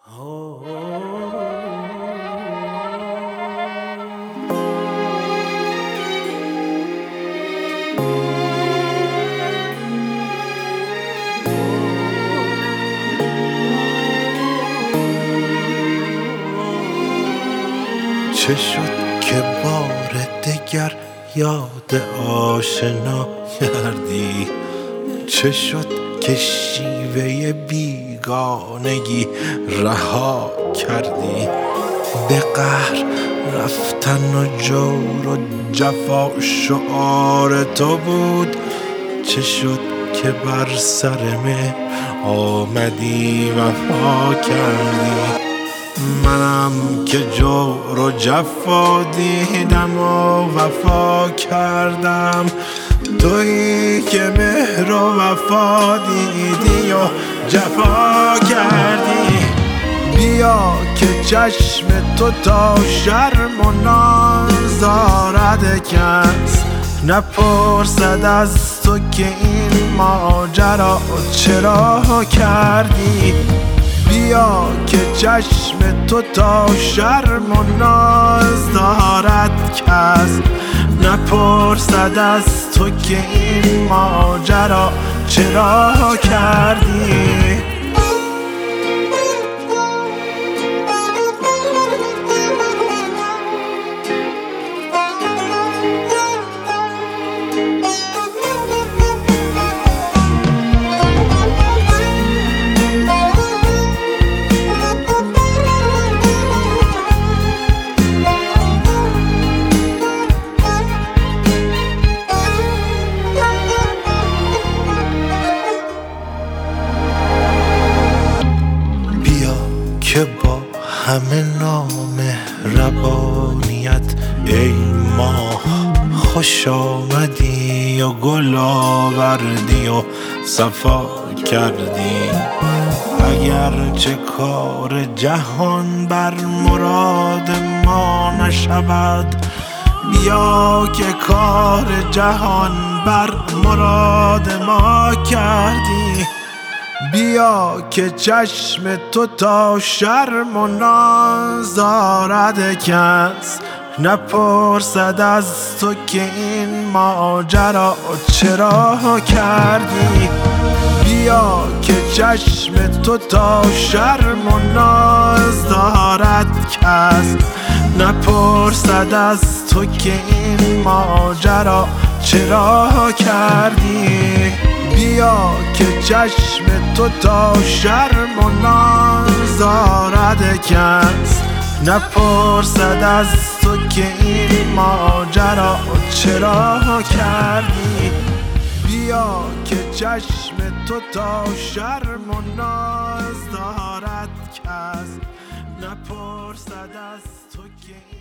چه شد که بار دگر یاد آشنا کردی؟ چه شد که شیوه بیگانگی رها کردی؟ به قهر رفتن و جور و جفا شعار تو بود. چه شد که بر سر مهر آمدی وفا کردی؟ منم که جور و جفا دیدم و وفا کردم، تویی که مهر و وفا دیدی و جفا کردی. بیا که چشم تو تا شرم و نازارد کس نپرسد از تو که این ماجرا چرا کردی. بیا که چشم تو تا شرم و ناز دارد کس نپرسد از تو که این ماجرا چرا کردی. که با همه نامهربانیت ای ماه خوش آمدی و گل آوردی و صفا کردی. اگرچه کار جهان بر مراد ما نشود، بیا که کار جهان بر مراد ما کردی. بیا که چشم تو تا شرم و ناز دارد کس نپرسد از تو که این ماجرا چرا کردی. بیا که چشم تو تا شرم و ناز دارد کس نپرسد از تو که این ماجرا چرا کردی. بیا که چشم تو تا شرم و ناز دارد کس نپرسد از تو که این ماجرا چرا کردی. بیا که چشم تو تا شرم و ناز دارد کس نپرسد از تو که